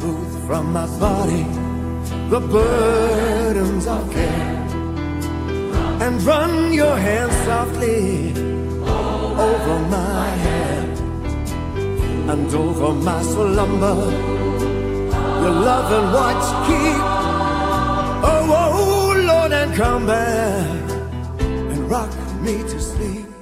smooth from my body the burdens of care, and run your hands softly over my head and over my slumber. Your love and watch keep. Oh, oh Lord, and come back and rock me to sleep.